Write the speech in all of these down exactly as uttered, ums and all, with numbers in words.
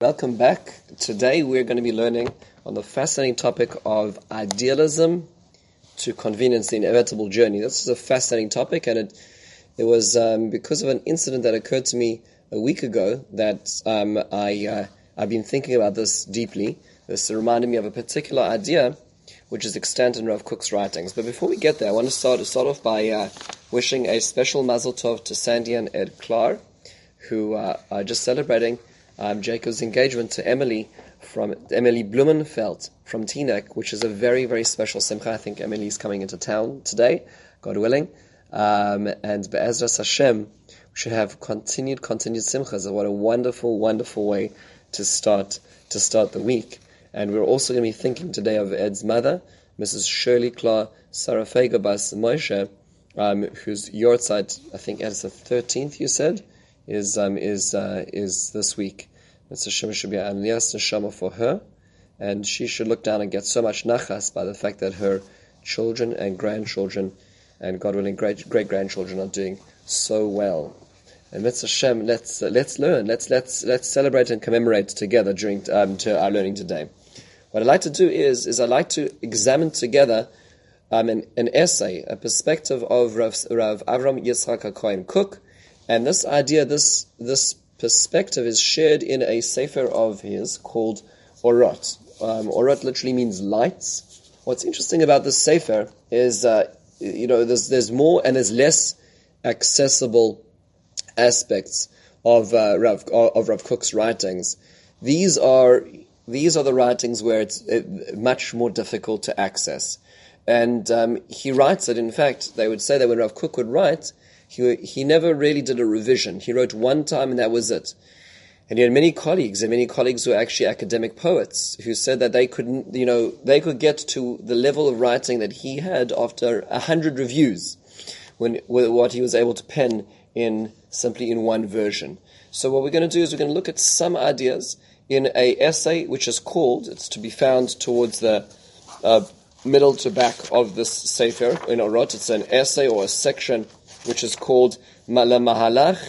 Welcome back. Today we're going to be learning on the fascinating topic of idealism to convenience, the inevitable journey. This is a fascinating topic, and it it was um, because of an incident that occurred to me a week ago that um, I, uh, I've been thinking about this deeply. This reminded me of a particular idea which is extant in Rav Kook's writings. But before we get there, I want to start, start off by uh, wishing a special mazel tov to Sandy and Ed Klar, who uh, are just celebrating Um, Jacob's engagement to Emily from Emily Blumenfeld from Teaneck, which is a very, very special simcha. I think Emily's coming into town today, God willing. Um, and Be'ezras Hashem, we should have continued, continued simchas. What a wonderful, wonderful way to start to start the week. And we're also going to be thinking today of Ed's mother, Missus Shirley Klar Sarafega Bas Moshe, um, whose yahrzeit, I think it's the thirteenth, you said, is um, is uh, is this week. Mister Shema should be an aliyas neshama for her, and she should look down and get so much nachas by the fact that her children and grandchildren, and God willing, great great grandchildren are doing so well. And Mister Shem, let's uh, let's learn, let's let's let's celebrate and commemorate together during um, to our learning today. What I'd like to do is is I'd like to examine together um, an, an essay, a perspective of Rav, Rav Avram Yitzchak HaKohen Kook. And this idea, this this perspective is shared in a sefer of his called Orot. Um, Orot literally means lights. What's interesting about this sefer is, uh, you know, there's there's more and there's less accessible aspects of uh, Rav of Rav Kook's writings. These are these are the writings where it's it, much more difficult to access. And um, he writes it. In fact, they would say that when Rav Kook would write, He he never really did a revision. He wrote one time and that was it. And he had many colleagues, and many colleagues who were actually academic poets who said that they couldn't, you know, they could get to the level of writing that he had after a hundred reviews, when what he was able to pen in simply in one version. So what we're going to do is we're going to look at some ideas in a essay which is called, it's to be found towards the uh, middle to back of this sefer in Orot. It's an essay or a section which is called Mahalach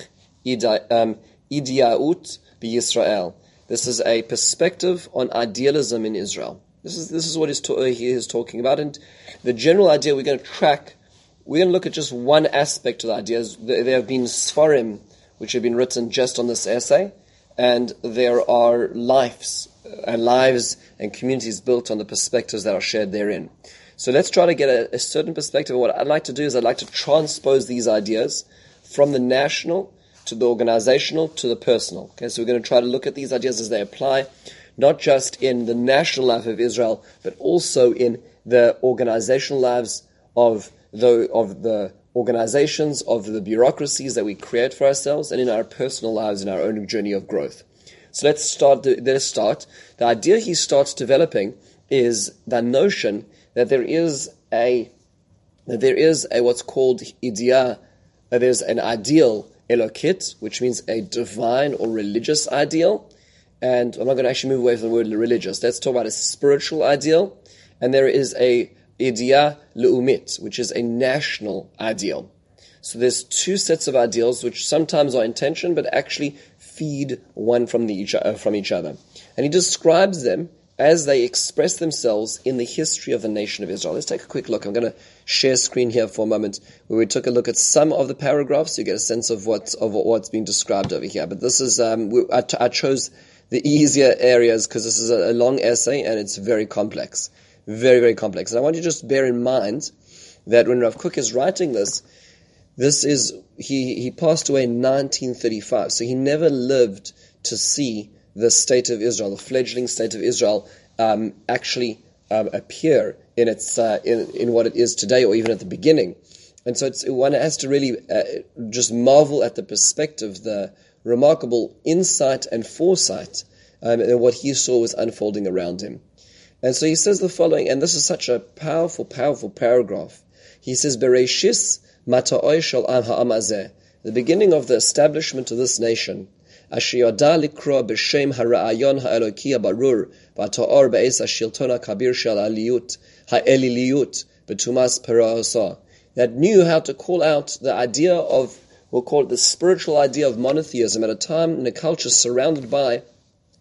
Idiaut B'Yisrael. This is a perspective on idealism in Israel. This is this is what he's ta- he is talking about, and the general idea we're going to track. We're going to look at just one aspect of the ideas. There have been Sfarim which have been written just on this essay, and there are lives and lives and communities built on the perspectives that are shared therein. So let's try to get a, a certain perspective. What I'd like to do is I'd like to transpose these ideas from the national to the organizational to the personal. Okay, so we're going to try to look at these ideas as they apply, not just in the national life of Israel, but also in the organizational lives of the, of the organizations, of the bureaucracies that we create for ourselves, and in our personal lives, in our own journey of growth. So let's start. Let's start. The idea he starts developing is the notion that there is a that there is a what's called idea, that there's an ideal elokit, which means a divine or religious ideal. And I'm not going to actually move away from the word religious. Let's talk about a spiritual ideal. And there is a idea leumit, which is a national ideal. So there's two sets of ideals which sometimes are in tension, but actually feed one from the each uh, from each other. And he describes them as they express themselves in the history of the nation of Israel. Let's take a quick look. I'm going to share screen here for a moment, where we took a look at some of the paragraphs. You get a sense of what of what's being described over here. But this is um, we, I, I chose the easier areas because this is a, a long essay and it's very complex, very very complex. And I want you to just bear in mind that when Rav Kook is writing this, this is he he passed away in nineteen thirty-five, so he never lived to see the state of Israel, the fledgling state of Israel, um, actually um, appear in its uh, in in what it is today, or even at the beginning. And so it's, one has to really uh, just marvel at the perspective, the remarkable insight and foresight um, in what he saw was unfolding around him. And so he says the following, and this is such a powerful, powerful paragraph. He says, "Bereishis mata'oi shel am ha'am hazeh," the beginning of the establishment of this nation. Asher yada likro b'shem hara'ayon ha'eloki ha'barur v'ata'or be'ez ha'shilton ha'kabir shel ha'eliyut ha'eliliyut b'tumas pera'osa, that knew how to call out the idea of, we'll call it the spiritual idea of monotheism at a time in a culture surrounded by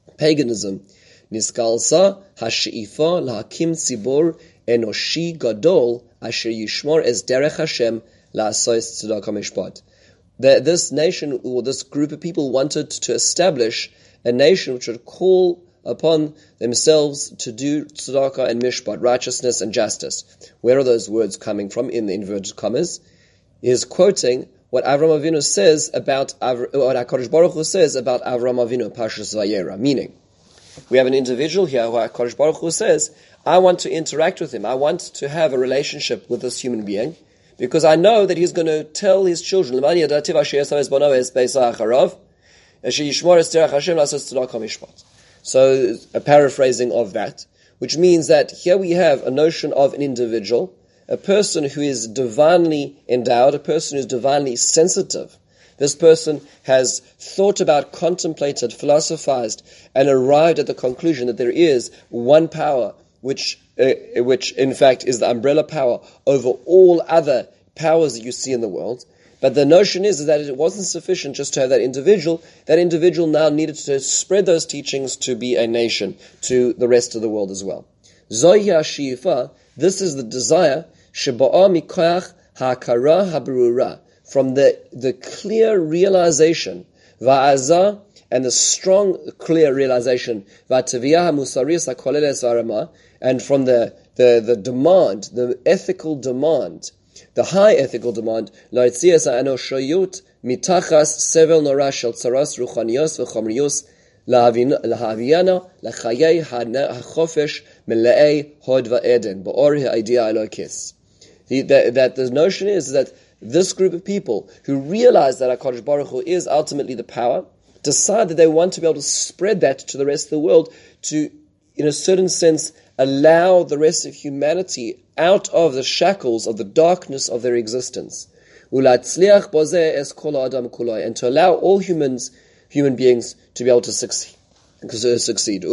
paganism. Niskalsa hashi'ifa lahakim tzibor enoshi gadol asher yishmor es derech Hashem la'asos tzedakah mishpat. This nation, or this group of people, wanted to establish a nation which would call upon themselves to do tzedakah and mishpat, righteousness and justice. Where are those words coming from in the inverted commas? He is quoting what Avram Avinu says about, what HaKadosh Baruch Hu says about Avram Avinu, Parshas Vayera. Meaning, we have an individual here who HaKadosh Baruch Hu says, I want to interact with him. I want to have a relationship with this human being, because I know that he's going to tell his children, so a paraphrasing of that, which means that here we have a notion of an individual, a person who is divinely endowed, a person who is divinely sensitive. This person has thought about, contemplated, philosophized, and arrived at the conclusion that there is one power, which, uh, which in fact is the umbrella power over all other powers that you see in the world. But the notion is, is that it wasn't sufficient just to have that individual. That individual now needed to spread those teachings to be a nation, to the rest of the world as well. Zohi ha'shi'ifa, this is the desire, sheba'a mikoach ha'akara ha'berura, from the, the clear realization, va'azah, and the strong, clear realization, va'taviyah ha'musaris ha'koleles v'arama, and from the, the, the demand, the ethical demand, the high ethical demand, la'itzias ha'anoshoyut mitachas sevel nora shel tzaras ruchanios v'chomrios lahaviyana lachayei ha'chofesh melei hod va'eden ba'or ha'idea elokis. That, that the notion is that this group of people who realize that HaKadosh Baruch Hu is ultimately the power, decide that they want to be able to spread that to the rest of the world, to, in a certain sense, allow the rest of humanity out of the shackles of the darkness of their existence. And to allow all humans, human beings, to be able to succeed. succeed.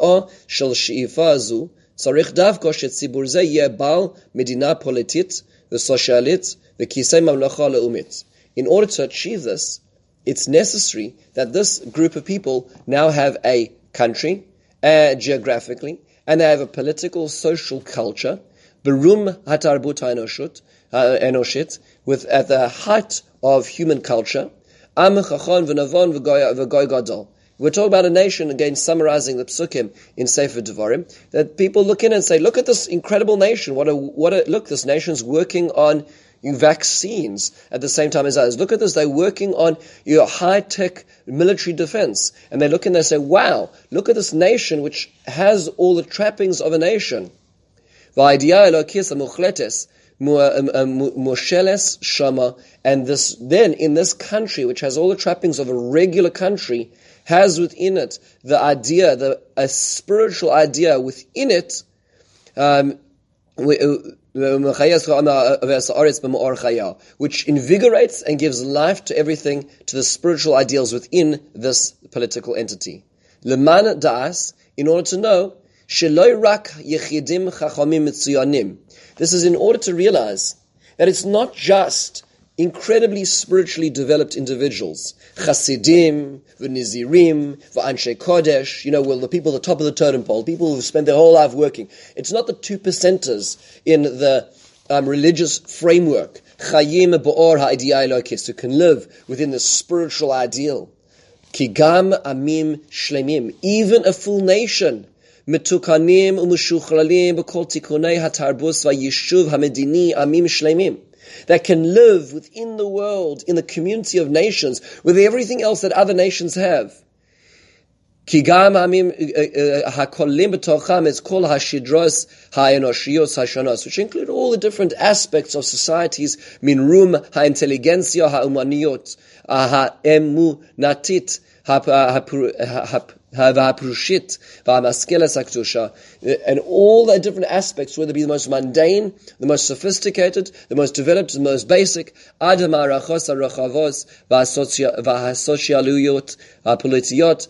צריך דווקא שציבור זה יהיה בעל מדינה פוליטית וסוציאלית וכיסא ממלכה לאומית. In order to achieve this, it's necessary that this group of people now have a country, uh, geographically, and they have a political, social culture, berum hatarbut enoshit, with at the height of human culture, am chachon v'navon v'goy gadol. We're talking about a nation, again summarizing the psukim in Sefer Devarim, that people look in and say, look at this incredible nation, what a, what a, look, this nation's working on vaccines at the same time as others. Look at this, they're working on you know, high-tech military defense. And they look and they say, wow, look at this nation which has all the trappings of a nation. And this, then in this country, which has all the trappings of a regular country, has within it the idea, the a spiritual idea within it, um, which invigorates and gives life to everything, to the spiritual ideals within this political entity. Leman da'as, in order to know, sheloi rak yechidim chachamim mitzuyanim. This is in order to realize that it's not just incredibly spiritually developed individuals, Chasidim, v'nizirim, v'anshe kodesh, you know, well, the people at the top of the totem pole, people who spend their whole life working. It's not the two percenters in the um, religious framework, chayim ba'or ha'idea elokis, who can live within the spiritual ideal. Kigam amim shlemim, even a full nation, metukanim u'mushuchralim b'kol tikunei hatarbus v'yishuv hamedini amim shlemim, that can live within the world, in the community of nations, with everything else that other nations have. Kigam hamim hakolim b'tocham es kol hashidros ha'enoshiyos hashanos, which include all the different aspects of societies, min rum ha'intelligentsia ha'umaniyot ha'emunatit ha'prushit va'maskeles ha'kedusha, and all the different aspects, whether it be the most mundane, the most sophisticated, the most developed, the most basic, ad ha'marachos ha'rechavos va'asocialuyot ha'politiyot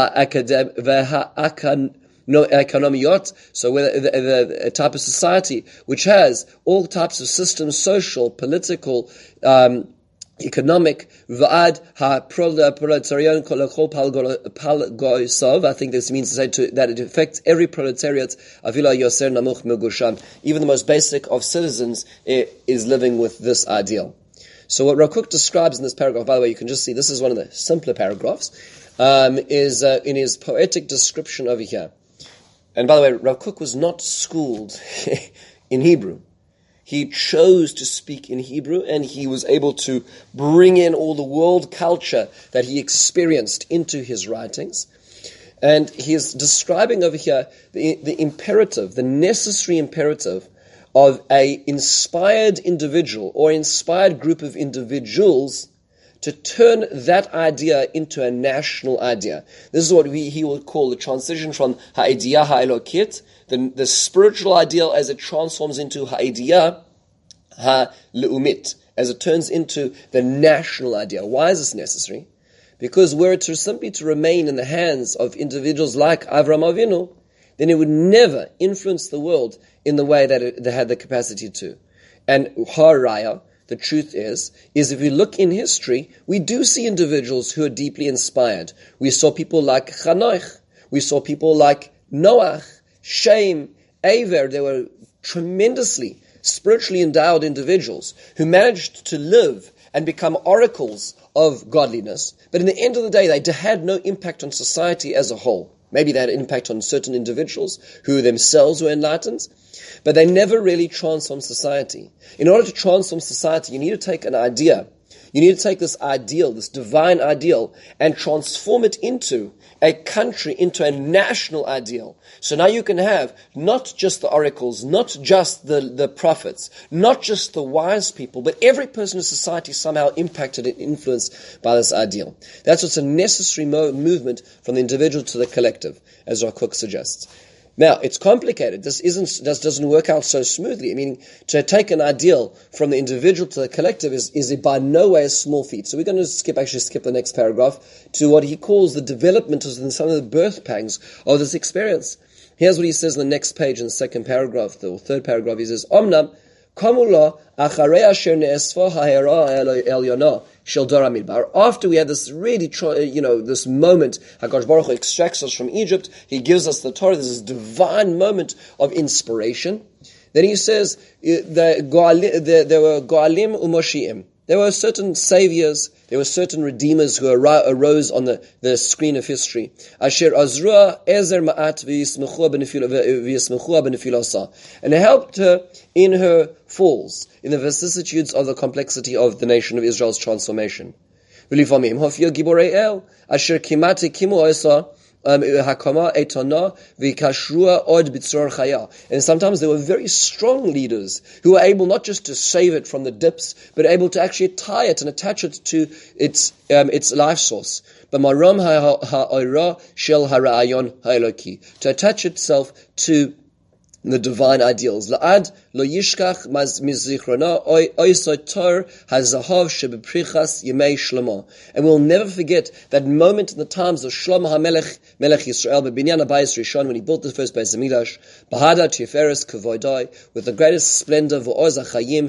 va'economiyot, so whether the, the, the type of society which has all types of systems, social, political, um, economic, va'ad ha-proletarian kolachol palgoisov. I think this means to say to, that it affects every proletariat, avila yoser namuch megusham. Even the most basic of citizens is living with this ideal. So what Rav Kook describes in this paragraph, by the way, you can just see, this is one of the simpler paragraphs, um, is uh, in his poetic description over here. And by the way, Rav Kook was not schooled in Hebrew. He chose to speak in Hebrew, and he was able to bring in all the world culture that he experienced into his writings. And he is describing over here the, the imperative, the necessary imperative of a inspired individual or inspired group of individuals to turn that idea into a national idea. This is what we, he will call the transition from ha'idiyah ha'elokit, the, the spiritual ideal as it transforms into ha'idiyah ha'leumit, as it turns into the national idea. Why is this necessary? Because were it to simply to remain in the hands of individuals like Avraham Avinu, then it would never influence the world in the way that it, they had the capacity to. And haraya, the truth is, is if we look in history, we do see individuals who are deeply inspired. We saw people like Chanoich. We saw people like Noach, Shem, Aver. They were tremendously spiritually endowed individuals who managed to live and become oracles of godliness. But in the end of the day, they had no impact on society as a whole. Maybe they had an impact on certain individuals who themselves were enlightened, but they never really transformed society. In order to transform society, you need to take an idea. You need to take this ideal, this divine ideal, and transform it into a country, into a national ideal. So now you can have not just the oracles, not just the, the prophets, not just the wise people, but every person in society somehow impacted and influenced by this ideal. That's what's a necessary mo- movement from the individual to the collective, as Rav Kook suggests. Now, it's complicated. This isn't, this doesn't work out so smoothly. I mean, to take an ideal from the individual to the collective is, is by no way a small feat. So we're going to skip, actually skip the next paragraph to what he calls the development of some of the birth pangs of this experience. Here's what he says in the next page in the second paragraph, the third paragraph. He says, Omnam, kamula acharei asher ne'esfa ha'era elyona shel dor hamidbar. After we had this really, you know, this moment, HaKadosh Baruch Hu extracts us from Egypt, he gives us the Torah, this divine moment of inspiration. Then he says, there were Goalim u'Moshiim. There were certain saviors, there were certain redeemers who arose on the, the screen of history. Asher azrua ezer ma'at v'yismechua b'nefilasa. And it helped her in her falls, in the vicissitudes of the complexity of the nation of Israel's transformation. V'lifamim hofya giborei el, asher kimate kimu esa, and sometimes there were very strong leaders who were able not just to save it from the dips, but able to actually tie it and attach it to its um, its life source. But maram ha'oira shel ha'ra'ayon ha'eloki, to attach itself to the divine ideals. La'ad lo yishkach mizichrona oisotor hazahav shebeprichas yemei Shlomo. And we'll never forget that moment in the times of Shlomo HaMelech, Melech Yisrael, bebinyan habayis rishon, when he built the first Beis Hamikdash, bahada tiferes kavoidai, with the greatest splendor v'oz ha'chayim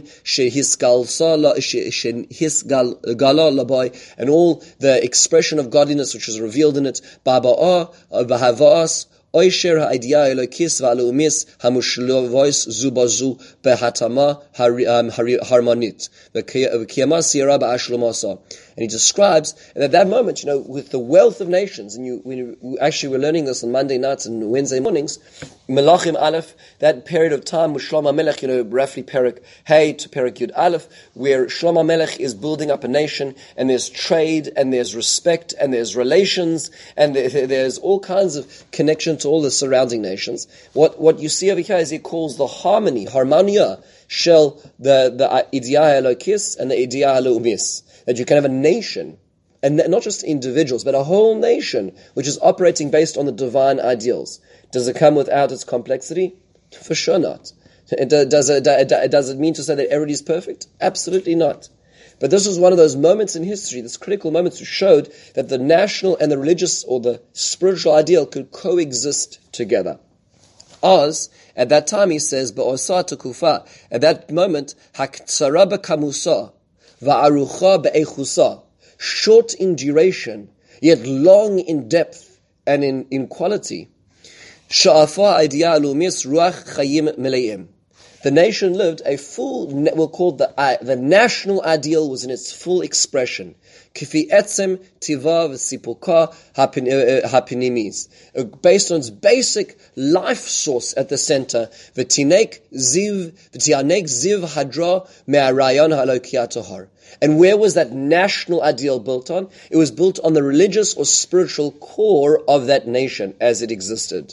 shehisgala labai, and all the expression of godliness which was revealed in it, ba'ba'ah, b'havas, Oisher ha'idiyah elokis v'alumis hamushlovois zubazu behatama harmonit v'kiyama siyara ba'ashlomasa. And he describes that at that moment, you know, with the wealth of nations, and you, when you actually were learning this on Monday nights and Wednesday mornings, Melachim Aleph, that period of time with Shlomo Melech, you know, roughly Perek Hey to Perek Yud Aleph, where Shlomo Melech is building up a nation, and there's trade, and there's respect, and there's relations, and there, there's all kinds of connection to all the surrounding nations. What what you see over here is he calls the harmony, harmonia, shel the the idiyah elokis and the idiyah leumis. That you can have a nation, and not just individuals, but a whole nation, which is operating based on the divine ideals. Does it come without its complexity? For sure not. It, does, it, does it mean to say that everybody is perfect? Absolutely not. But this was one of those moments in history, this critical moments, which showed that the national and the religious or the spiritual ideal could coexist together. Oz, at that time, he says, Ba'osa Tukufa, at that moment, Haktsara B'kamusa, va'arucha be'echusa, short in duration, yet long in depth and in, in quality. Sha'afa idea lumis ruach chayim meleim. The nation lived a full, we'll call the uh, the national ideal was in its full expression. Kifi etzem tiva v'sipuka hapinimis, based on its basic life source at the center. V'tinek ziv v'tianek ziv hadra me'arayon halokiyatohar. And where was that national ideal built on? It was built on the religious or spiritual core of that nation as it existed.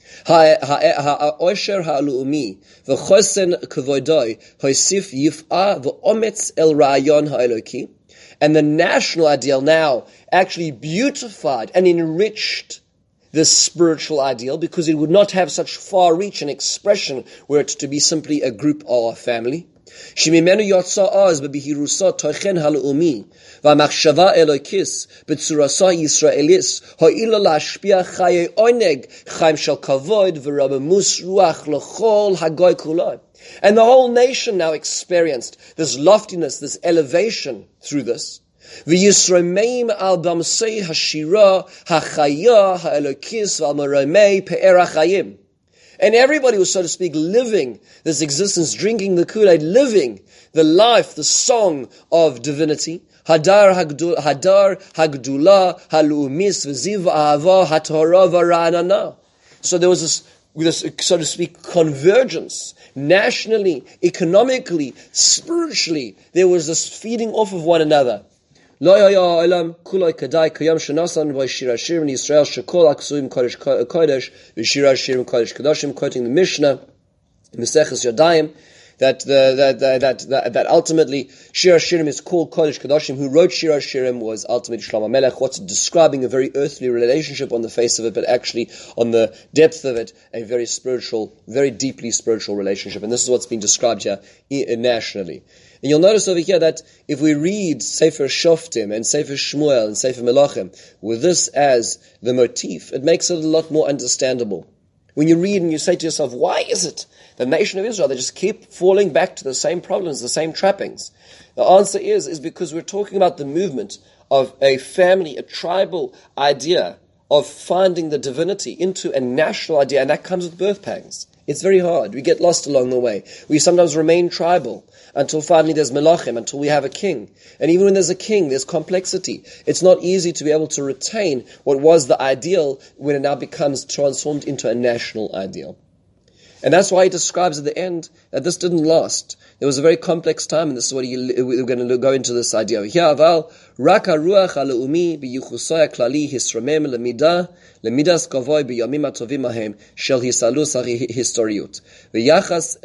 Ha'osher ha'lu'umi v'chosen k'voidoi hoisif yif'a v'ometz el ra'ayon ha'eloki. And the national ideal now actually beautified and enriched this spiritual ideal because it would not have such far reach and expression were it to be simply a group or a family. Shemimenu yotza oz bebihirusa tochen ha'lu'umi v'amachshava elokis b'tzurasa yisraelis ha'ila lashpia chaye oneg chaim shel kavod v'rabemus ruach l'chol hagoy kulai. And the whole nation now experienced this loftiness, this elevation through this. V'yisromeim al damsei hashira hachaya ha'elokis v'almaromei pe'er hachayim. And everybody was, so to speak, living this existence, drinking the Kool-Aid, living the life, the song of divinity. Hadar hagdula, hadar hagdula, halu'umis, v'ziv ahava, hatorah v'ra'anana. So there was this, this, so to speak, convergence. Nationally, economically, spiritually, there was this feeding off of one another. Lo ya olam kulay kadai kayam shenasan v'shira shirim in Israel shekol aksuim kodesh kodesh v'shira shirim kodesh kodashim, quoting the Mishnah in Maseches Yadayim, that the that that that, that ultimately Shira Shirim is called Kodesh Kodashim. Who wrote Shira Shirim was ultimately Shlomo Melech. What's describing a very earthly relationship on the face of it, but actually on the depth of it, a very spiritual, very deeply spiritual relationship. And this is what's being described here nationally. And you'll notice over here that if we read Sefer Shoftim and Sefer Shmuel and Sefer Melachim with this as the motif, it makes it a lot more understandable. When you read and you say to yourself, why is it the nation of Israel, they just keep falling back to the same problems, the same trappings? The answer is, is because we're talking about the movement of a family, a tribal idea of finding the divinity into a national idea, and that comes with birth pangs. It's very hard. We get lost along the way. We sometimes remain tribal until finally there's melachim, until we have a king. And even when there's a king, there's complexity. It's not easy to be able to retain what was the ideal when it now becomes transformed into a national ideal. And that's why he describes at the end that this didn't last. There was a very complex time, and this is what he, we're going to go into this idea over here. Aval rak haruach ha'le'umi b'yichusoi ha'klali hisramem lemida lemidas kavoi b'yamim hatovim hahem shel hisalus ha'historiyut v'yachas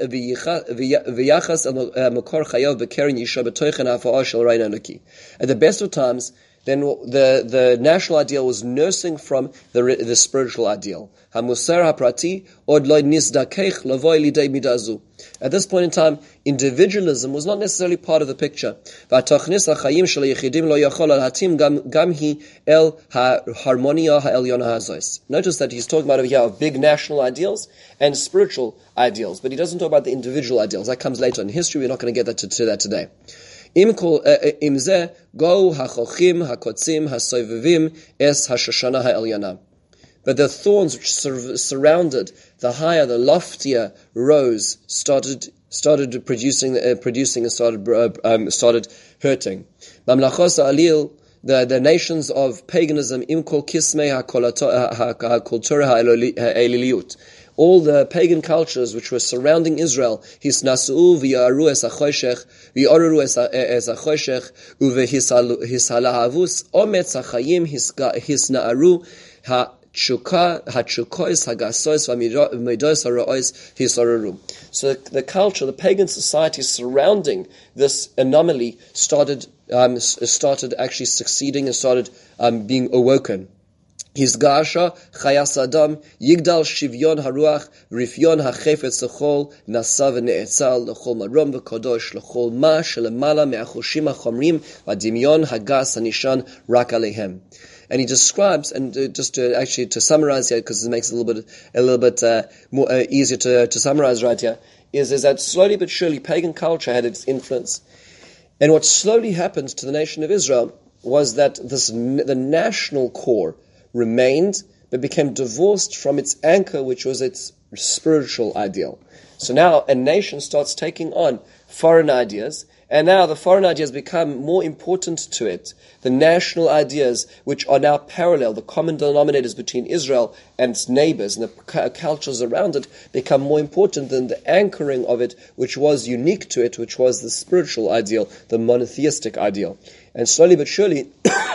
v'yachas ha'makor chayav b'keren yisha b'toichen ha'afa'ah shel rein eloki. At the best of times, then the, the national ideal was nursing from the, the spiritual ideal. HaMusar ha'prati od lo nizdakech lavoi lidei midazu. At this point in time, individualism was not necessarily part of the picture. V'atachnis ha'chayim shel yechidim lo yachol al hatim gam hi el ha'harmonia ha'elyona ha'zois. Notice that he's talking about over here of big national ideals and spiritual ideals, but he doesn't talk about the individual ideals. That comes later in history. We're not going to get that to, to that today. Im kol imze go hachochim hakotzim hasoivivim es hashoshana ha'elyana. But the thorns which sur- surrounded the higher, the loftier rose started started producing uh, producing and started uh, um, started hurting. Mamlachos ha'alil, the the nations of paganism, im kol kismei hakultura ha'eliliyut. All the pagan cultures which were surrounding Israel, hisnasuu v'yaru es hachoshech, v'yaru es hachoshech, uvehisalahavus ometz hachayim hisnaaru ha'chuka ha'chukois hagasois v'midos ha'ro'os hisoraru. So the culture, the pagan society surrounding this anomaly started um, started actually succeeding and started um, being awoken. Hizgasha chayas adam yigdal shivyon haruach rifyon hachefetz lechol nasa v'ne'etzal lechol marom v'kodosh lechol ma shelemala me'achoshim hachomrim v'adimyon hagas hanishan rak alehem. And he describes, and uh, just to actually to summarize here, because it makes it a little bit a little bit uh, more uh, easier to to summarize right here, is is that slowly but surely pagan culture had its influence. And what slowly happened to the nation of Israel was that this the national core remained, but became divorced from its anchor, which was its spiritual ideal. So now a nation starts taking on foreign ideas, and now the foreign ideas become more important to it. The national ideas, which are now parallel, the common denominators between Israel and its neighbors and the cultures around it, become more important than the anchoring of it, which was unique to it, which was the spiritual ideal, the monotheistic ideal. And slowly but surely,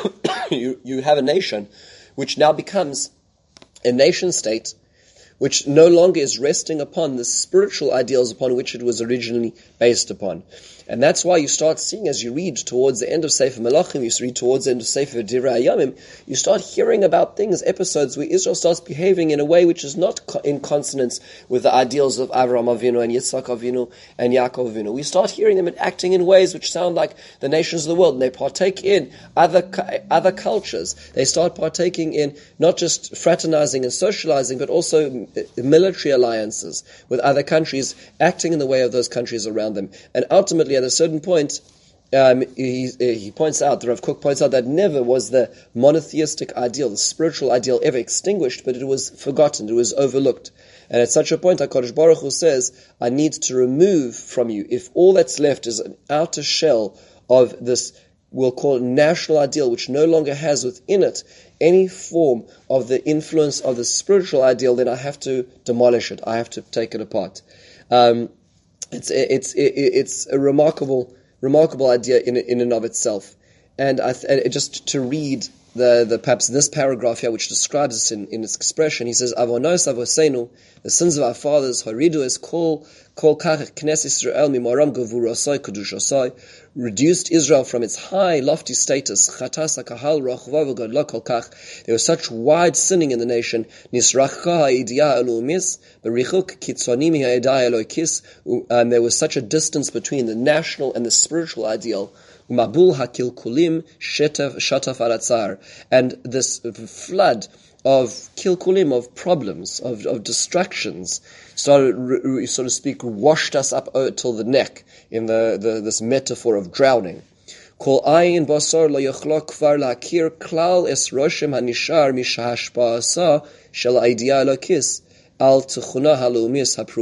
you, you have a nation which now becomes a nation state which no longer is resting upon the spiritual ideals upon which it was originally based upon. And that's why you start seeing, as you read towards the end of Sefer Melachim, you read towards the end of Sefer Divrei Hayamim, you start hearing about things, episodes where Israel starts behaving in a way which is not co- in consonance with the ideals of Avraham Avinu and Yitzchak Avinu and Yaakov Avinu. We start hearing them and acting in ways which sound like the nations of the world, and they partake in other other cultures. They start partaking in not just fraternizing and socializing, but also military alliances with other countries, acting in the way of those countries around them. And ultimately, at a certain point, um, he, he points out, the Rav Kook points out that never was the monotheistic ideal, the spiritual ideal, ever extinguished, but it was forgotten, it was overlooked. And at such a point, HaKadosh Baruch Hu says, I need to remove from you, if all that's left is an outer shell of this, we'll call it national ideal, which no longer has within it any form of the influence of the spiritual ideal, then I have to demolish it. I have to take it apart. Um, It's it's it's a remarkable remarkable idea in in and of itself, and I th- just to read the the perhaps this paragraph here, which describes this in, in its expression. He says, "Avonos avosenu, the sins of our fathers, haridu es kol kol kach knes Israel mimaram gevurasai kedushasai, reduced Israel from its high lofty status. Chatas hakahal rachva v'gadla kol kach. There was such wide sinning in the nation. Nisracha ha'idiyah elumis berichuk kitzonim ha'idiyah eloikis. And there was such a distance between the national and the spiritual ideal." Mabul hakilkulim shetaf shataf alatzar, and this flood of kilkulim, of problems, of, of distractions, started, so to speak, washed us up till the neck in the, the this metaphor of drowning. Kol ayin basar lo yochlo kvar lakir klal es roshem hanishar mishahashpaasa shel idea lokis. And when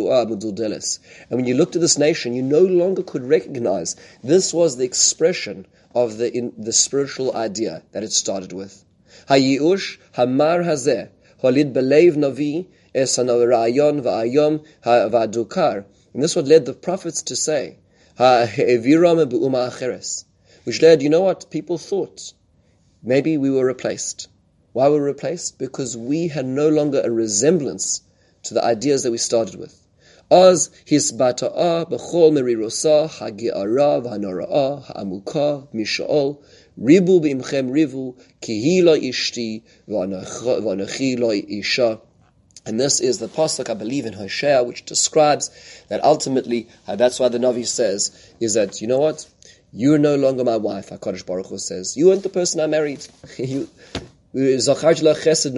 you looked at this nation, you no longer could recognize this was the expression of the in, the spiritual idea that it started with. Hayiush hamar hazeh holid belev navi es hanarayon va'ayom va'adukar. And this is what led the prophets to say, ha'eviram be'uma acheres, which led, you know what, people thought maybe we were replaced. Why were we replaced? Because we had no longer a resemblance to the ideas that we started with. Az hisbata'a b'chol merirosa hagi'ara v'hanara'a ha'amuka misha'ol ribu b'imchem rivu ki hi lo ishti v'anachi lo isha. And this is the pasuk, I believe, in Hosea, which describes that ultimately, uh, that's why the Navi says, is that, you know what? You're no longer my wife, HaKadosh Baruch Hu says. You weren't the person I married. you, I remember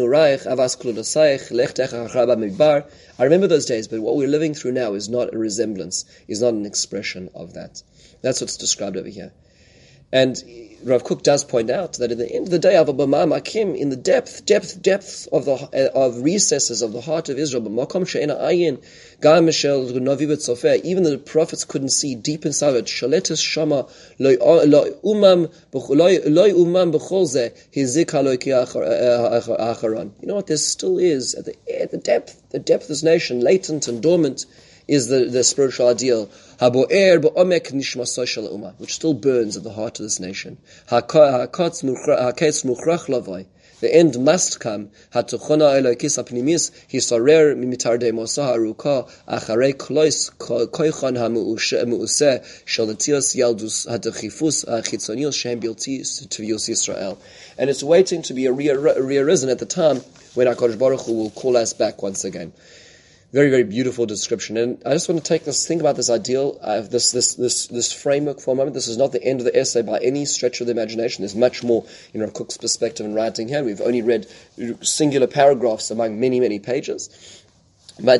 those days, but what we're living through now is not a resemblance, is not an expression of that. That's what's described over here. And Rav Kook does point out that at the end of the day, in the depth, depth, depth of the of recesses of the heart of Israel, even the prophets couldn't see deep inside it. You know what? There still is at the, at the depth, the depth of this nation, latent and dormant, is the, the spiritual ideal, which still burns at the heart of this nation. The end must come. And it's waiting to be rearisen at the time when HaKadosh Baruch Hu will call us back once again. Very, very beautiful description. And I just want to take this, think about this ideal, uh, this, this, this, this framework for a moment. This is not the end of the essay by any stretch of the imagination. There's much more in Rav Kook's perspective in writing here. We've only read singular paragraphs among many, many pages. But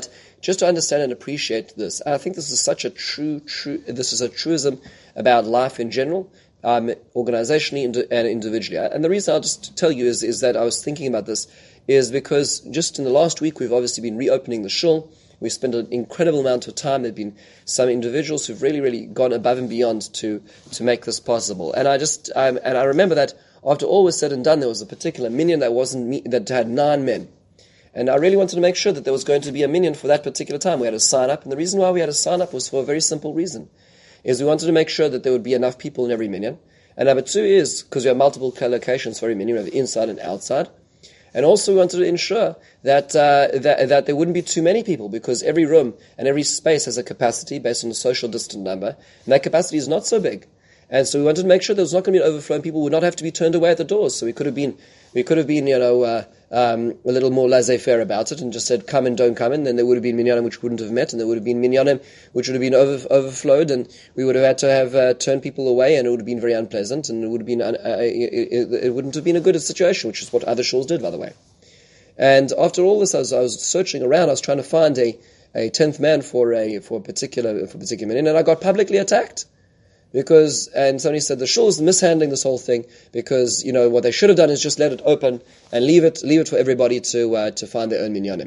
just to understand and appreciate this. I think this is such a true, true, this is a truism about life in general, um, organizationally and individually. And the reason I'll just tell you is, is that I was thinking about this is because just in the last week, we've obviously been reopening the shul. We've spent an incredible amount of time. There have been some individuals who've really, really gone above and beyond to, to make this possible. And I just, um, and I remember that after all was said and done, there was a particular minyan that wasn't me, that had nine men. And I really wanted to make sure that there was going to be a minyan for that particular time. We had to sign up. And the reason why we had to sign up was for a very simple reason, is we wanted to make sure that there would be enough people in every minyan. And number two is, because we have multiple locations for every minyan, we have inside and outside. And also we wanted to ensure that, uh, that that there wouldn't be too many people, because every room and every space has a capacity based on the social distance number, and that capacity is not so big. And so we wanted to make sure there was not going to be an overflow, and people would not have to be turned away at the doors. So we could have been, we could have been, you know, uh, um, a little more laissez-faire about it, and just said, come and don't come in. Then there would have been minyanim which wouldn't have met, and there would have been minyanim which would have been over, overflowed, and we would have had to have uh, turned people away, and it would have been very unpleasant, and it would have been, uh, it, it, it wouldn't have been a good situation, which is what other shuls did, by the way. And after all this, I was, I was searching around. I was trying to find a, a tenth man for a for a particular for a particular minyan, and I got publicly attacked because. And somebody said the shul is mishandling this whole thing because, you know, what they should have done is just let it open and leave it leave it for everybody to uh, to find their own minyanim.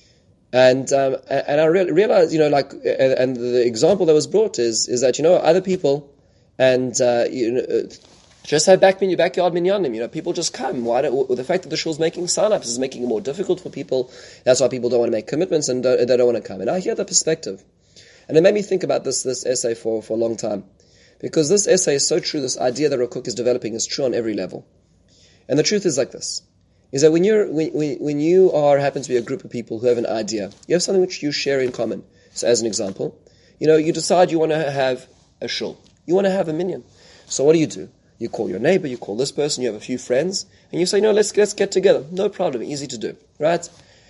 And um, and I re- realized, you know, like, and the example that was brought is is that, you know, other people and uh, you know. Just have back in your backyard minyanim. You know, people just come. Why don't, the fact that the shul's making sign-ups is making it more difficult for people. That's why people don't want to make commitments and don't, they don't want to come. And I hear the perspective. And it made me think about this this essay for, for a long time. Because this essay is so true, this idea that Rav Kook is developing is true on every level. And the truth is like this, is that when you're when, when you are happen to be a group of people who have an idea, you have something which you share in common. So as an example, you know, you decide you want to have a shul. You want to have a minyan. So what do you do? You call your neighbor, you call this person, you have a few friends, and you say, no, let's let's get together. No problem, easy to do, right?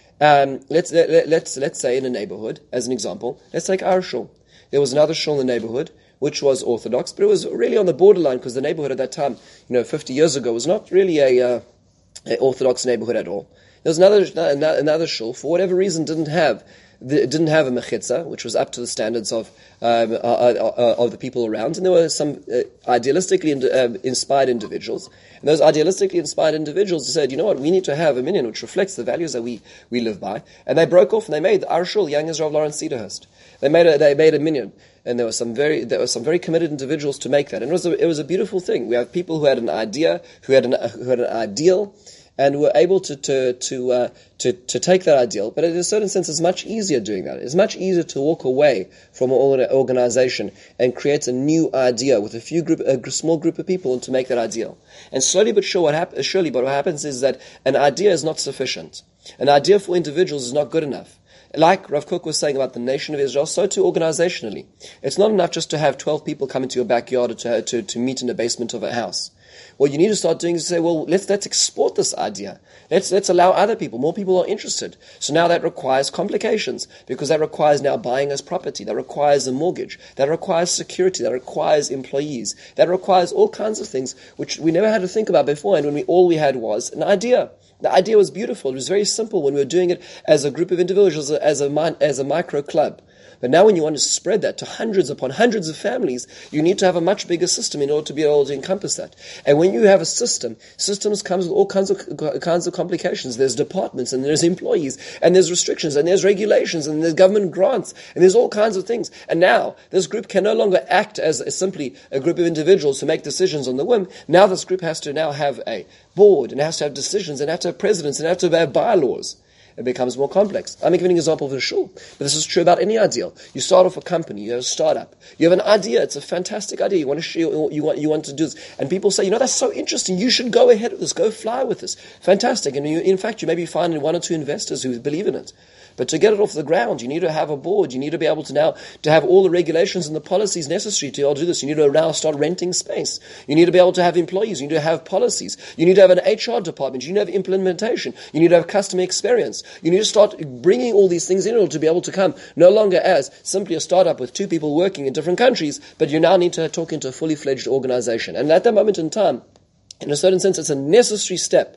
Um, let's let, let's let's say in a neighborhood, as an example, let's take our shul. There was another shul in the neighborhood which was Orthodox, but it was really on the borderline because the neighborhood at that time, you know, fifty years ago, was not really a, uh, a Orthodox neighborhood at all. There was another another shul, for whatever reason, didn't have the, didn't have a mechitza, which was up to the standards of um, uh, uh, uh, of the people around, and there were some uh, idealistically in, uh, inspired individuals. And those idealistically inspired individuals said, you know what, we need to have a minyan which reflects the values that we, we live by. And they broke off and they made our shul, Young Israel of Lawrence Cedarhurst. They made a they made a minyan, and there were some very there were some very committed individuals to make that. And it was a, it was a beautiful thing. We have people who had an idea, who had an who had an ideal, and were able to to to, uh, to to take that ideal. But in a certain sense, it's much easier doing that. It's much easier to walk away from an organization and create a new idea with a few group, a small group of people, and to make that ideal. And slowly but sure, what hap- surely, but what happens is that an idea is not sufficient. An idea for individuals is not good enough. Like Rav Kook was saying about the nation of Israel, so too organizationally. It's not enough just to have twelve people come into your backyard or to, to, to meet in the basement of a house. What you need to start doing is to say, well, let's let's export this idea. Let's let's allow other people. More people are interested. So now that requires complications, because that requires now buying as property. That requires a mortgage. That requires security. That requires employees. That requires all kinds of things which we never had to think about before. And when we all we had was an idea. The idea was beautiful. It was very simple when we were doing it as a group of individuals, as a as a micro club. But now when you want to spread that to hundreds upon hundreds of families, you need to have a much bigger system in order to be able to encompass that. And when you have a system, systems comes with all kinds of kinds of complications. There's departments, and there's employees, and there's restrictions, and there's regulations, and there's government grants, and there's all kinds of things. And now this group can no longer act as a, simply a group of individuals who make decisions on the whim. Now this group has to now have a board, and has to have decisions, and have to have presidents, and have to have bylaws. It becomes more complex. I'm giving an example of a shul, but this is true about any ideal. You start off a company, you have a startup, you have an idea, it's a fantastic idea, you want to share, you want, you want to do this, and people say, you know, that's so interesting, you should go ahead with this, go fly with this, fantastic, and you, in fact, you maybe find one or two investors who believe in it. But to get it off the ground, you need to have a board. You need to be able to now to have all the regulations and the policies necessary to be able to do this. You need to now start renting space. You need to be able to have employees. You need to have policies. You need to have an H R department. You need to have implementation. You need to have customer experience. You need to start bringing all these things in order to be able to come no longer as simply a startup with two people working in different countries, but you now need to talk into a fully fledged organization. And at that moment in time, in a certain sense, it's a necessary step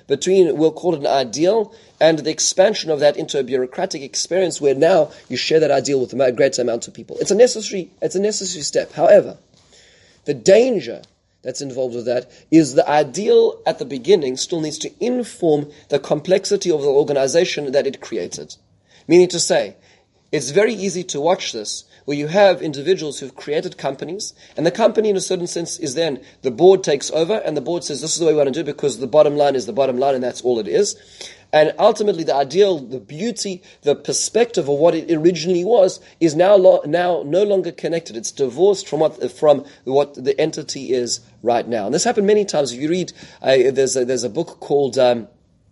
between, we'll call it an ideal, and the expansion of that into a bureaucratic experience where now you share that ideal with a greater amount of people. It's a necessary, it's a necessary step. However, the danger that's involved with that is the ideal at the beginning still needs to inform the complexity of the organization that it created. Meaning to say, it's very easy to watch this, where you have individuals who've created companies, and the company in a certain sense is then, the board takes over, and the board says, this is the way we want to do it because the bottom line is the bottom line, and that's all it is. And ultimately the ideal, the beauty, the perspective of what it originally was is now lo- now no longer connected. It's divorced from what from what the entity is right now. And this happened many times. If you read, uh, there's, a, there's a book called... Um,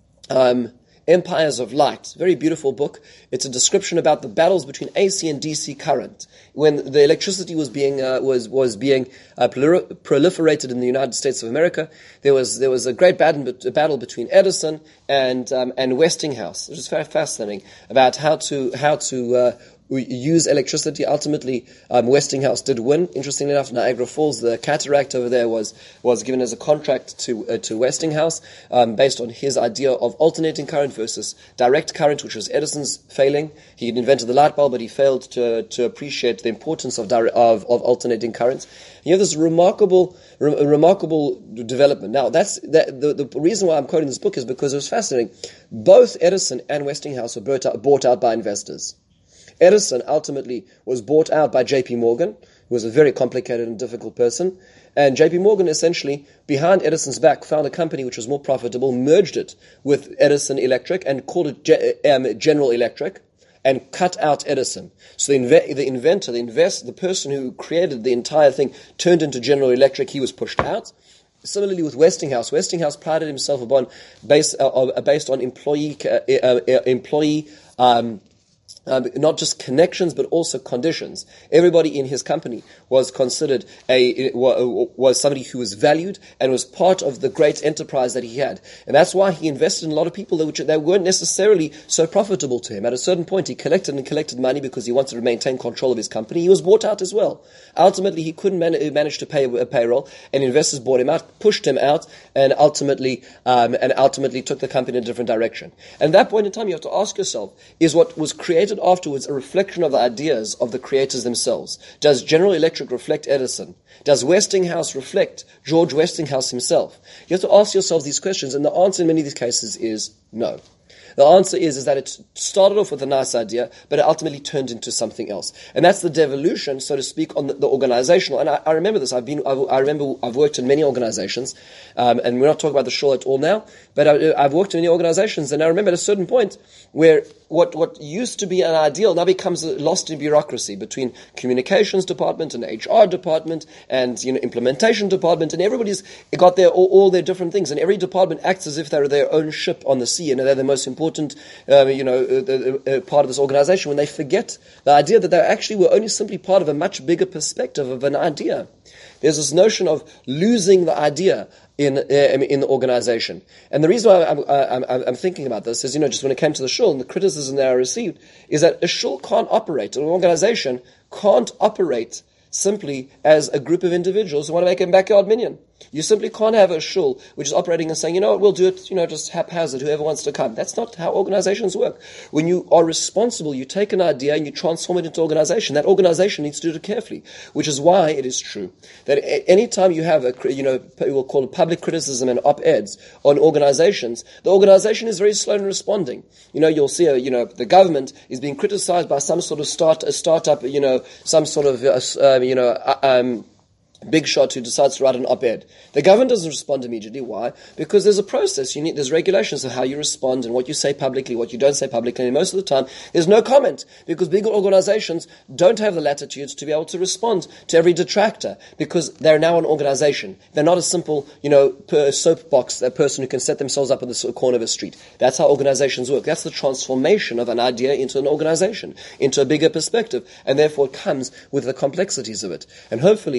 um, Empires of Light, very beautiful book. It's a description about the battles between A C and D C current when the electricity was being uh, was was being uh, proliferated in the United States of America. There was there was a great battle between Edison and um, and Westinghouse, which is very fascinating about how to how to uh, use electricity. Ultimately, um, Westinghouse did win. Interestingly enough, Niagara Falls, the cataract over there was was given as a contract to uh, to Westinghouse um, based on his idea of alternating current versus direct current, which was Edison's failing. He had invented the light bulb, but he failed to to appreciate the importance of dire- of, of alternating currents. And you have this remarkable re- remarkable development. Now, that's that, the the reason why I'm quoting this book is because it was fascinating. Both Edison and Westinghouse were bought out, bought out by investors. Edison ultimately was bought out by J P Morgan, who was a very complicated and difficult person. And J P Morgan essentially, behind Edison's back, found a company which was more profitable, merged it with Edison Electric and called it Ge- um, General Electric, and cut out Edison. So the, inve- the inventor, the invest, the person who created the entire thing turned into General Electric. He was pushed out. Similarly with Westinghouse, Westinghouse prided himself upon based, uh, based on employee uh, uh, employee um, Um, not just connections, but also conditions. Everybody in his company was considered a was somebody who was valued and was part of the great enterprise that he had, and that's why he invested in a lot of people that, which, that weren't necessarily so profitable to him. At a certain point, he collected and collected money because he wanted to maintain control of his company. He was bought out as well. Ultimately, he couldn't man- manage to pay a payroll, and investors bought him out, pushed him out, and ultimately um, and ultimately took the company in a different direction. And at that point in time, you have to ask yourself: is what was created afterwards a reflection of the ideas of the creators themselves? Does General Electric reflect Edison? Does Westinghouse reflect George Westinghouse himself? You have to ask yourselves these questions, and the answer in many of these cases is no. The answer is, is that it started off with a nice idea, but it ultimately turned into something else. And that's the devolution, so to speak, on the, the organizational. And I, I remember this. I've been, I, I remember I've worked in many organizations, um, and we're not talking about the shul at all now, but I, I've worked in many organizations, and I remember at a certain point where what, what used to be an ideal now becomes lost in bureaucracy between communications department and H R department and, you know, implementation department, and everybody's got their, all, all their different things, and every department acts as if they're their own ship on the sea, and they're the most important important, um, you know, uh, uh, part of this organization, when they forget the idea that they actually were only simply part of a much bigger perspective of an idea. There's this notion of losing the idea in uh, in the organization. And the reason why I'm, I'm, I'm thinking about this is, you know, just when it came to the shul and the criticism that I received, is that a shul can't operate, an organization can't operate simply as a group of individuals who want to make a backyard minyan. You simply can't have a shul which is operating and saying, you know what, we'll do it, you know, just haphazard, whoever wants to come. That's not how organizations work. When you are responsible, you take an idea and you transform it into organization. That organization needs to do it carefully, which is why it is true that any time you have a, you know, we'll call it public criticism and op-eds on organizations, the organization is very slow in responding. You know, you'll see, a, you know, the government is being criticized by some sort of start, a startup, you know, some sort of, uh, um, you know, uh, um, big shot who decides to write an op-ed. The government doesn't respond immediately. Why? Because there's a process. You need, there's regulations of how you respond and what you say publicly, what you don't say publicly. And most of the time, there's no comment because big organizations don't have the latitudes to be able to respond to every detractor because they're now an organization. They're not a simple, you know, per soapbox, a person who can set themselves up in the corner of a street. That's how organizations work. That's the transformation of an idea into an organization, into a bigger perspective. And therefore, it comes with the complexities of it. And hopefully, that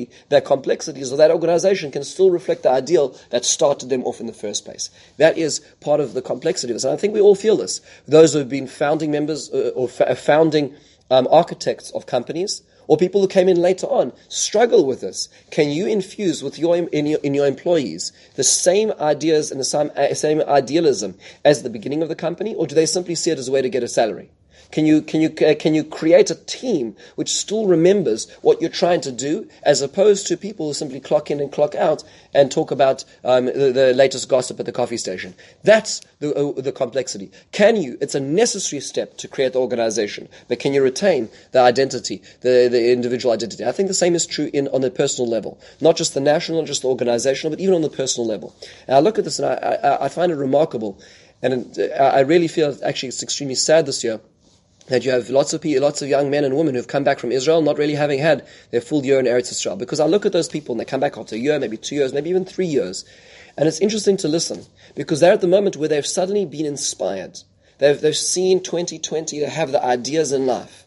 complexities of that organization can still reflect the ideal that started them off in the first place. That is part of the complexity of this. And I think we all feel this. Those who have been founding members uh, or fa- founding um, architects of companies, or people who came in later on, struggle with this. Can you infuse with your in your, in your employees the same ideas and the same, uh, same idealism as the beginning of the company, or do they simply see it as a way to get a salary? Can you can you uh, can you create a team which still remembers what you're trying to do, as opposed to people who simply clock in and clock out and talk about um, the, the latest gossip at the coffee station? That's the uh, the complexity. Can you? It's a necessary step to create the organization, but can you retain the identity, the the individual identity? I think the same is true in on the personal level, not just the national, not just the organizational, but even on the personal level. And I look at this and I I, I find it remarkable, and I really feel actually it's extremely sad this year that you have lots of people, lots of young men and women who've come back from Israel not really having had their full year in Eretz Israel. Because I look at those people and they come back after a year, maybe two years, maybe even three years. And it's interesting to listen, because they're at the moment where they've suddenly been inspired. They've, they've seen twenty twenty, they have the ideas in life.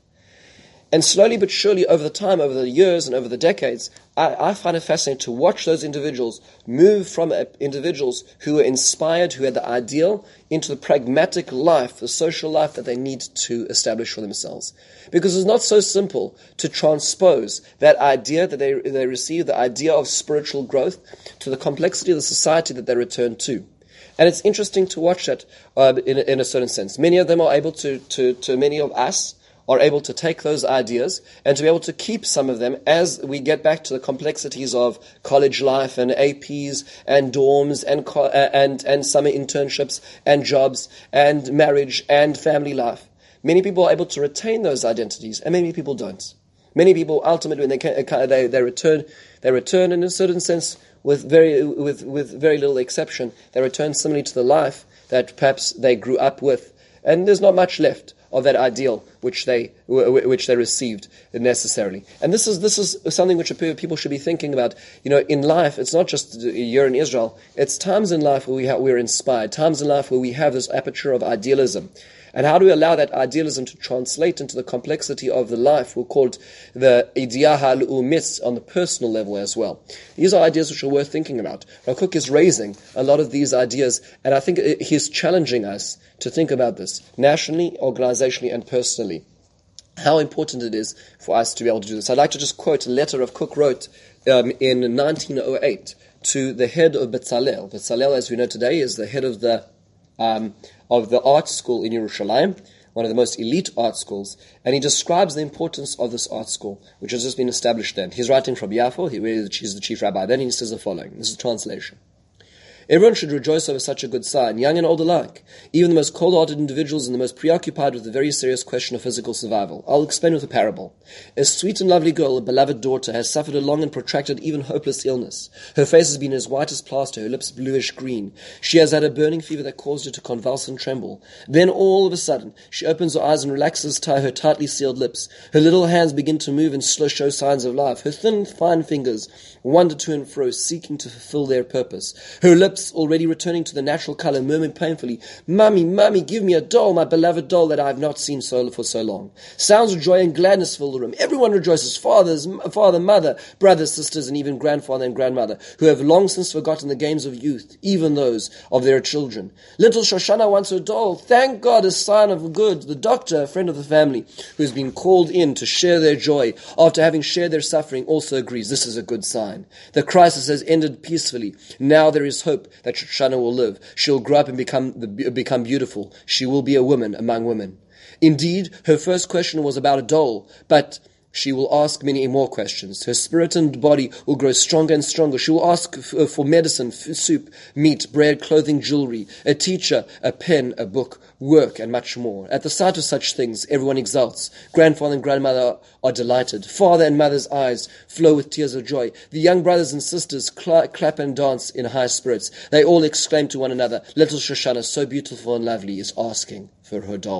And slowly but surely over the time, over the years and over the decades, I, I find it fascinating to watch those individuals move from uh, individuals who were inspired, who had the ideal, into the pragmatic life, the social life that they need to establish for themselves. Because it's not so simple to transpose that idea that they, they receive, the idea of spiritual growth, to the complexity of the society that they return to. And it's interesting to watch that uh, in, in a certain sense. Many of them are able to, to, to many of us, are able to take those ideas and to be able to keep some of them as we get back to the complexities of college life and A Ps and dorms and co- and and summer internships and jobs and marriage and family life. Many people are able to retain those identities, and many people don't. Many people ultimately, when they can, they they return, they return in a certain sense with very with with very little exception. They return similarly to the life that perhaps they grew up with, and there's not much left of that ideal which they which they received necessarily. And this is this is something which people should be thinking about. You know, in life, it's not just a year in Israel. It's times in life where we have, we're inspired, times in life where we have this aperture of idealism. And how do we allow that idealism to translate into the complexity of the life? We'll call it the idea ha'le'umit on the personal level as well. These are ideas which are worth thinking about. Rav Kook is raising a lot of these ideas, and I think he's challenging us to think about this nationally, organizationally, and personally. How important it is for us to be able to do this. I'd like to just quote a letter Rav Kook wrote um, in nineteen oh eight to the head of Betzalel. Betzalel, as we know today, is the head of the um, of the art school in Yerushalayim, one of the most elite art schools, and he describes the importance of this art school, which has just been established then. He's writing from Yafo, he's the chief rabbi then, and he says the following. This is a translation. Everyone should rejoice over such a good sign, young and old alike, even the most cold-hearted individuals and the most preoccupied with the very serious question of physical survival. I'll explain with a parable. A sweet and lovely girl, a beloved daughter, has suffered a long and protracted, even hopeless illness. Her face has been as white as plaster, her lips bluish-green. She has had a burning fever that caused her to convulse and tremble. Then, all of a sudden, she opens her eyes and relaxes tie her tightly sealed lips. Her little hands begin to move and slow show signs of life. Her thin, fine fingers wander to and fro, seeking to fulfill their purpose. Her lips, already returning to the natural color, murmur painfully, "Mummy, Mummy, give me a doll, my beloved doll that I have not seen so for so long." Sounds of joy and gladness fill the room. Everyone rejoices, fathers, father, mother, brothers, sisters, and even grandfather and grandmother, who have long since forgotten the games of youth, even those of their children. Little Shoshana wants her doll. Thank God, a sign of good. The doctor, a friend of the family, who has been called in to share their joy, after having shared their suffering, also agrees this is a good sign. The crisis has ended peacefully. Now there is hope that Shoshana will live. She will grow up and become become beautiful. She will be a woman among women. Indeed, her first question was about a doll, but she will ask many more questions. Her spirit and body will grow stronger and stronger. She will ask f- for medicine, f- soup, meat, bread, clothing, jewelry, a teacher, a pen, a book, work, and much more. At the sight of such things, everyone exults. Grandfather and grandmother are delighted. Father and mother's eyes flow with tears of joy. The young brothers and sisters cl- clap and dance in high spirits. They all exclaim to one another, "Little Shoshana, so beautiful and lovely, is asking for her doll."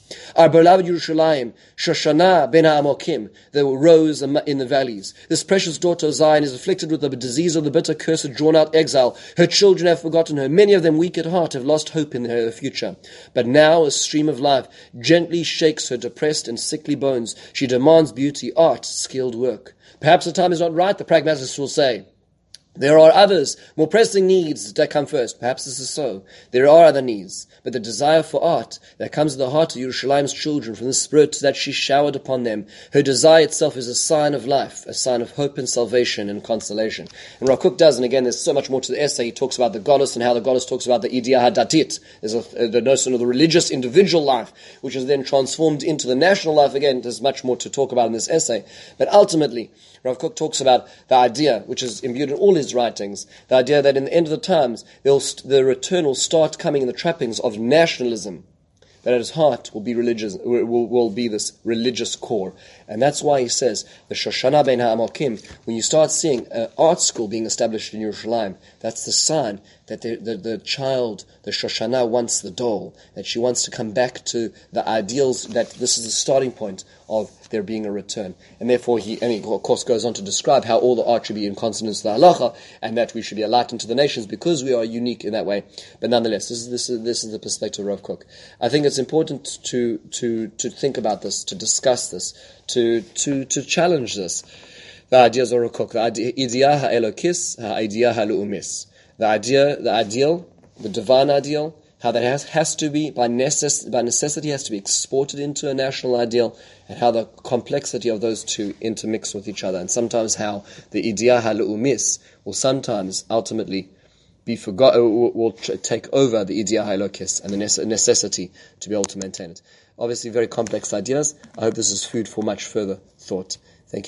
Our beloved Yerushalayim, Shoshana ben Ha'amokim, the rose in the valleys. This precious daughter of Zion is afflicted with the disease of the bitter, cursed, drawn-out exile. Her children have forgotten her. Many of them, weak at heart, have lost hope in her future. But now a stream of life gently shakes her depressed and sickly bones. She demands beauty, art, skilled work. Perhaps the time is not right, the pragmatist will say. There are others, more pressing needs that come first. Perhaps this is so. There are other needs. But the desire for art that comes to the heart of Yerushalayim's children from the Spirit that she showered upon them, her desire itself is a sign of life, a sign of hope and salvation and consolation. And Rav Kook does, and again, there's so much more to the essay. He talks about the goddess and how the goddess talks about the idiyah hadatit. There's a, the notion of the religious individual life, which is then transformed into the national life. Again, there's much more to talk about in this essay. But ultimately, Rav Kook talks about the idea, which is imbued in all his writings, the idea that in the end of the times, st- the return will start coming in the trappings of nationalism, that at his heart will be religious, will, will be this religious core. And that's why he says, the Shoshana ben Ha'amokim, when you start seeing an art school being established in Yerushalayim, that's the sign that the, the, the child, the Shoshana, wants the doll, that she wants to come back to the ideals, that this is the starting point of there being a return. And therefore he, and he of course goes on to describe how all the art should be in consonance with the halacha, and that we should be a light unto the nations because we are unique in that way. But nonetheless, this is, this is, this is the perspective of Rav Kook. I think it's important to, to, to think about this, to discuss this, to, to, to challenge this. The ideas of Rav Kook, the idea ha'elokis, ha'idea ha'lu'umis. The idea, the ideal, the divine ideal, how that has, has to be, by, necess- by necessity, has to be exported into a national ideal, and how the complexity of those two intermix with each other, and sometimes how the idea ha'lu'umis will sometimes ultimately be forgotten, will, will tr- take over the idea ha'elokis and the nece- necessity to be able to maintain it. Obviously, very complex ideas. I hope this is food for much further thought.